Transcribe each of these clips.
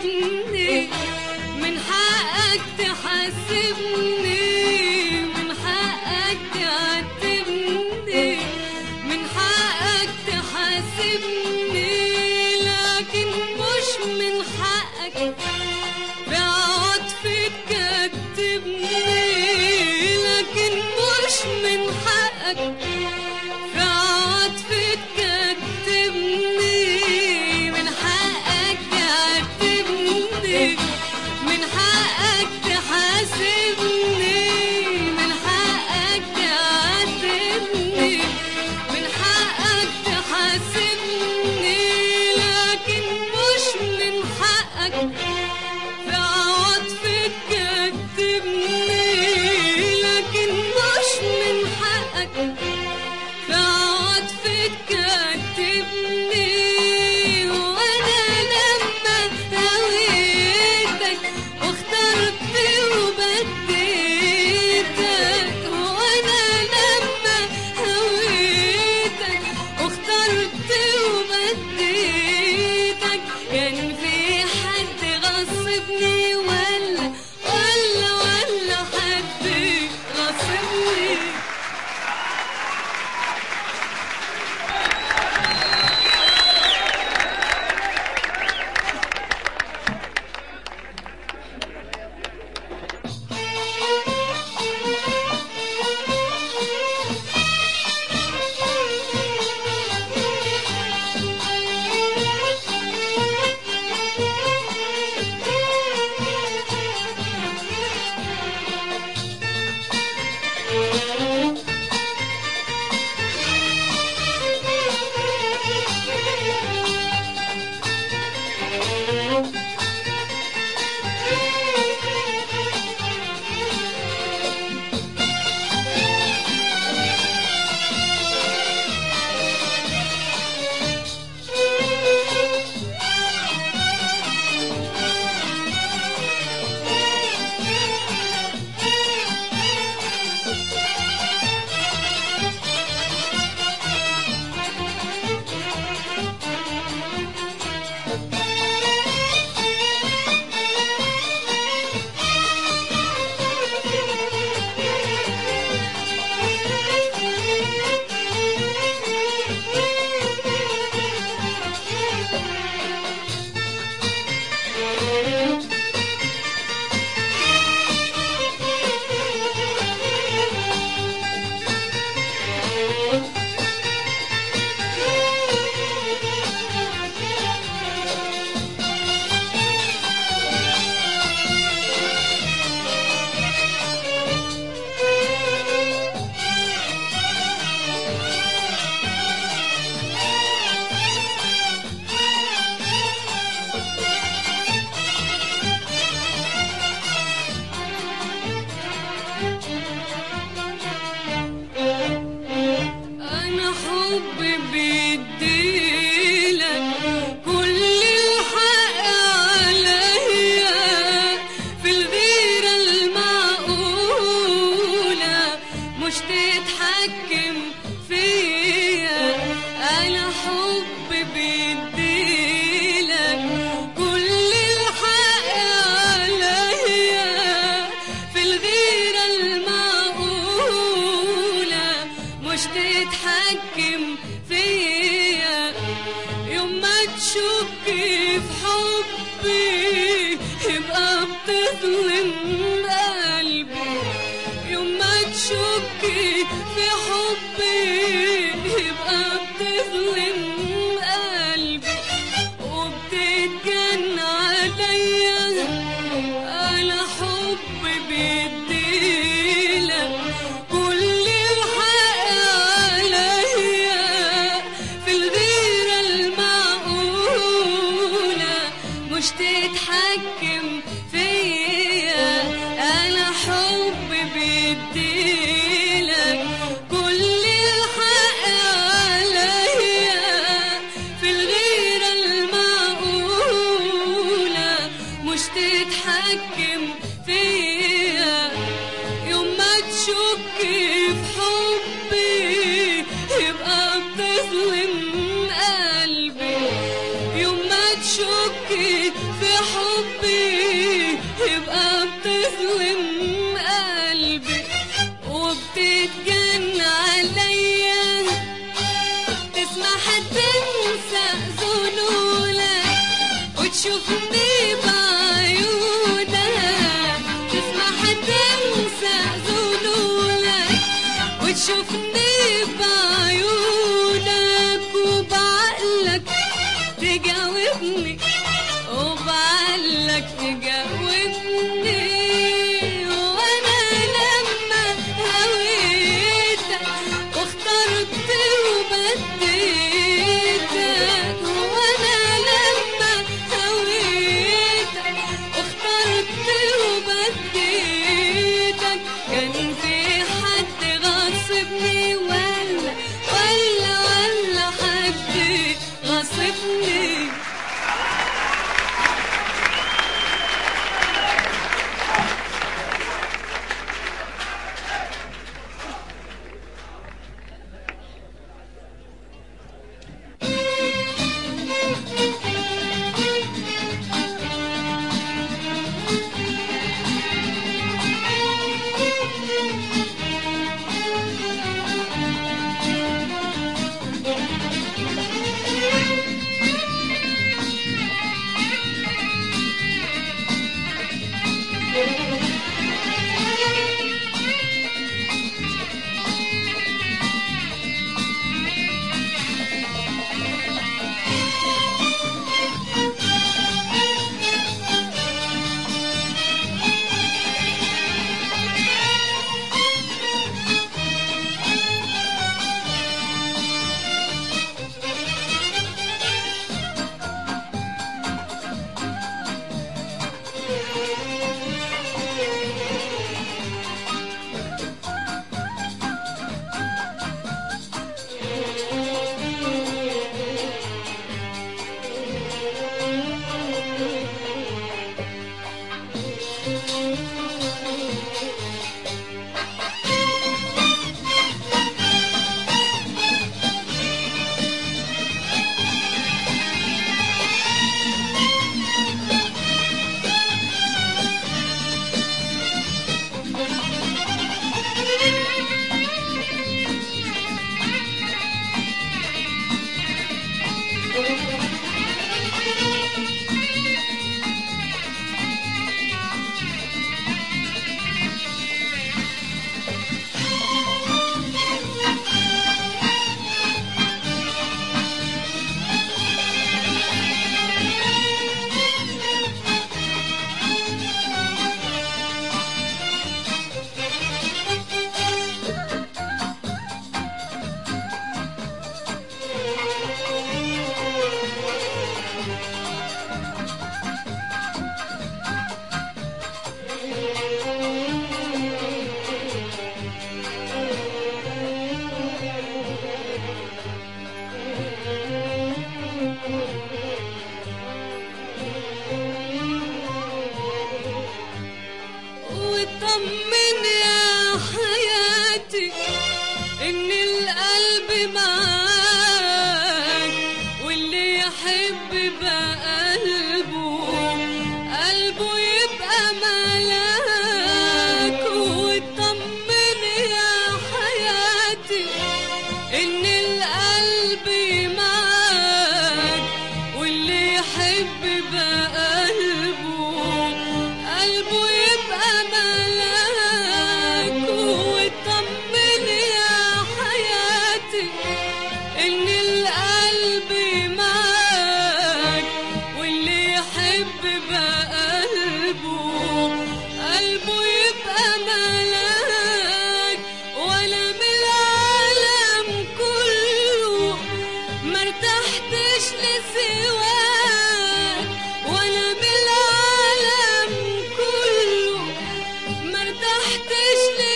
تعاتبني، من حقك تحاسبني، من حقك تعاتبني، من حقك تحاسبني، لكن مش من حقك بعطف تكذبني، لكن مش من حقك بعطف تكذبني، من حقك تعاتبني، من حقك تحاسبني، من حقك تعاتبني، من حقك تحاسبني، لكن مش من حقك بعطف تكذبني، لكن مش من حقك بعطف تكذبني. وانا لما هويتك واخترت وبديتك، وانا لما هويتك واخترت وبديتك، كان في حد غصبني ولا حد غصبني؟ تشكي في حبي يبقى بتظلم قلبي، يوم ما تشكي في حبي يبقى بتظلم قلبي، وبتتجن عليا على حبي بيديلك كل الحق عليا في الغيرة المعقولة، مش تتحكم فيا أنا حبي بيديلك كل الحق عليا في الغيرة المعقولة، مش تتحكم فيا يوم ما تشكي في حبي يبقى بتظلم قلبي، يوم ما تشكي في حبي واطمن يا حياتي ان القلب معاك، واللي يحب بقلبه قلبه يبقى ملاك. واطمن يا حياتي ان القلب معاك، واللي يحب بقلبه قلبه يبقى ملاك. واطمن يا حياتي ان القلب معاك، واللي يحب بقلبه قلبه يبقى ملاك. ولا من العالم كله مرتحتش لسواك، ولا من العالم كله مرتحتش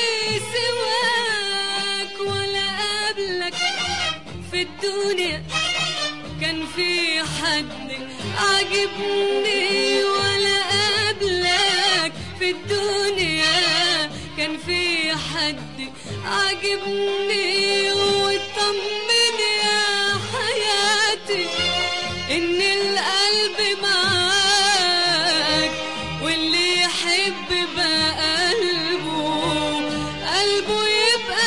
لسواك. ولا قبلك في الدنيا كان في حد عجبني، ولا قبلك في الدنيا كان في حد عجبني. واطمن يا حياتي ان القلب معاك، واللي يحب بقلبه قلبه يبقى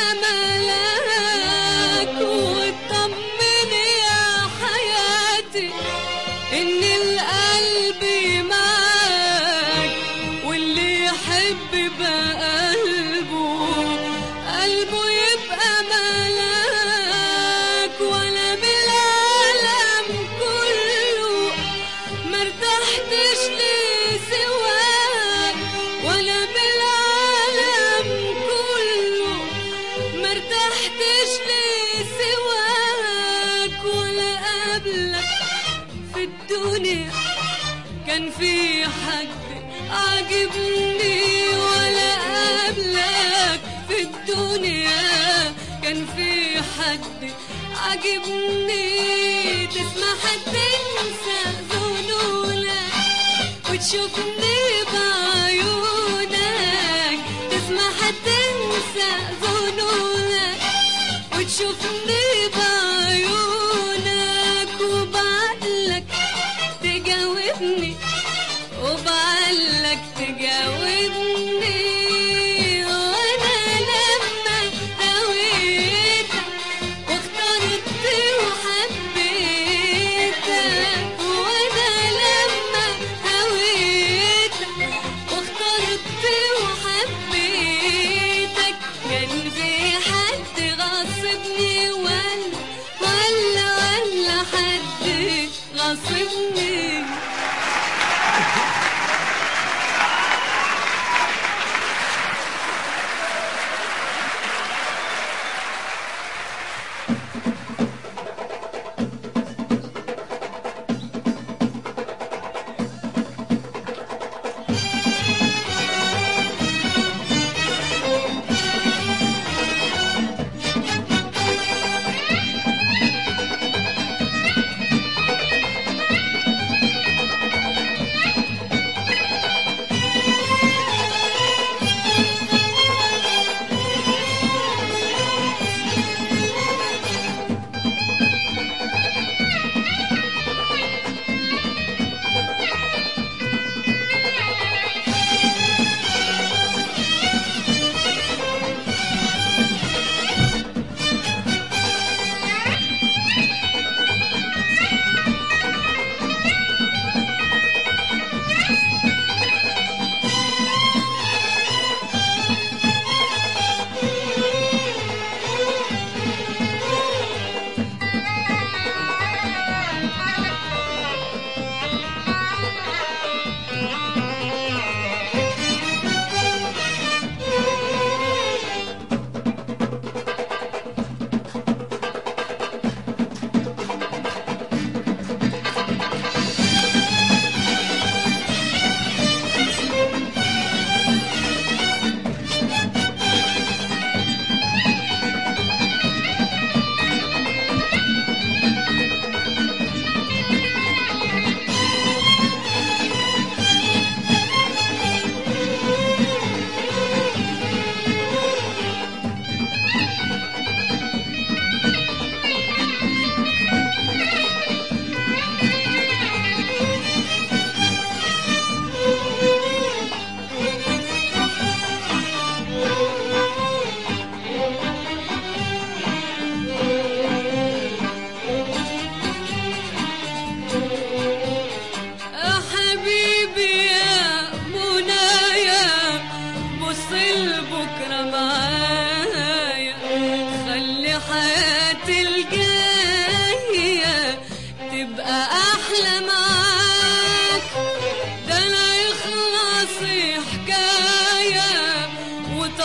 ملاك. واطمن يا حياتي ان القلب معاك، واللي يحب بقلبه قلبه يبقى ملاك. ولا بالعالم كله مرتحتش لسواك، ولا بالعالم كله مرتحتش لسواك. ولا قبلك في الدنيا كان في حد عجبني، ولا قبلك في الدنيا كان في حد عجبني. تسمح تنسى ظنونك وتشوفني بعيونك، تسمح تنسى ظنونك وتشوفني بعيونك. وبعقلك تجاوبني، وبعقلك تجاوبني. وانا لما هويتك واخترت وحبيتك، وانا لما هويتك واخترت وحبيتك، كان في حد غصبني ولا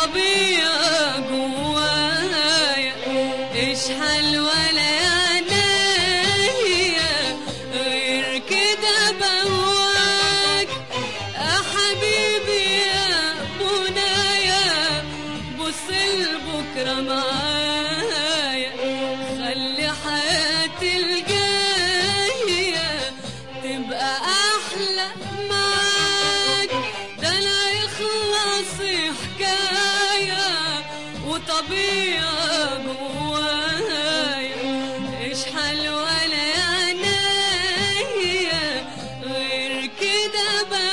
وطبيعة جوايا، اشحال ولا عنايا غير كده بهواك يا حبيبي يا منايا. بص لبكرة معايا، خلي حياتي الجاية تبقى أحلى معاك. ده لا يخلص حكاية وطبيعة جوايا، اشحال ولا عنايا غير كده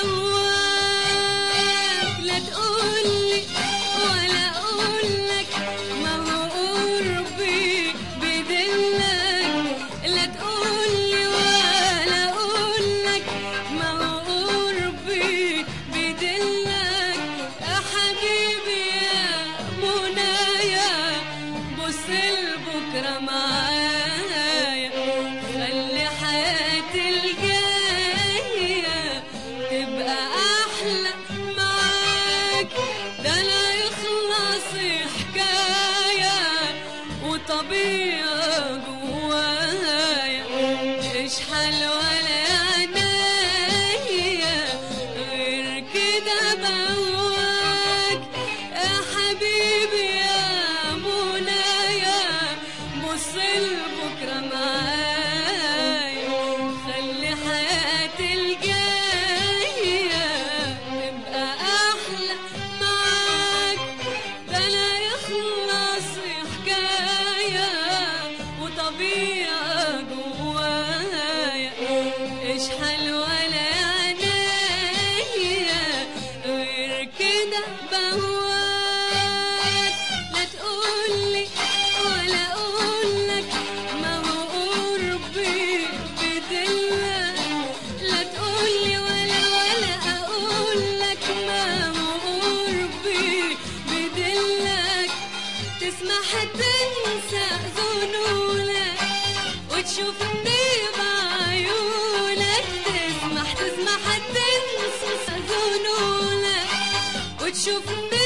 بهواك. لا تقولي ولا أقولك ما هو قربي بدلك، لا تقولي ولا أقولك ما هو قربي بدلك يا حبيبي يا منايا. بص لبكرة معايا، خلي حياتي الجاية تبقى أحلى معاك. ده لا يخلص حكاية وطبيعة جوايا، اشحال ولا عنايا غير كده بهواك يا حبيبي يا منايا. بص لبكرة معايا، خلي حياتي الجاية تبقى أحلى معاك. ده لا يخلص حكاية وطبيعة جوايا، اشحال ولا عنايا غير كده بهواك. لا تقولي ولا أقولك ما هو قربي بدلك، لا تقولي ولا أقولك ما هو قربي بدلك. تسمح تنسى ذنولك وتشوفني بعيونك، تسمح تنسى ذنولك وتشوفني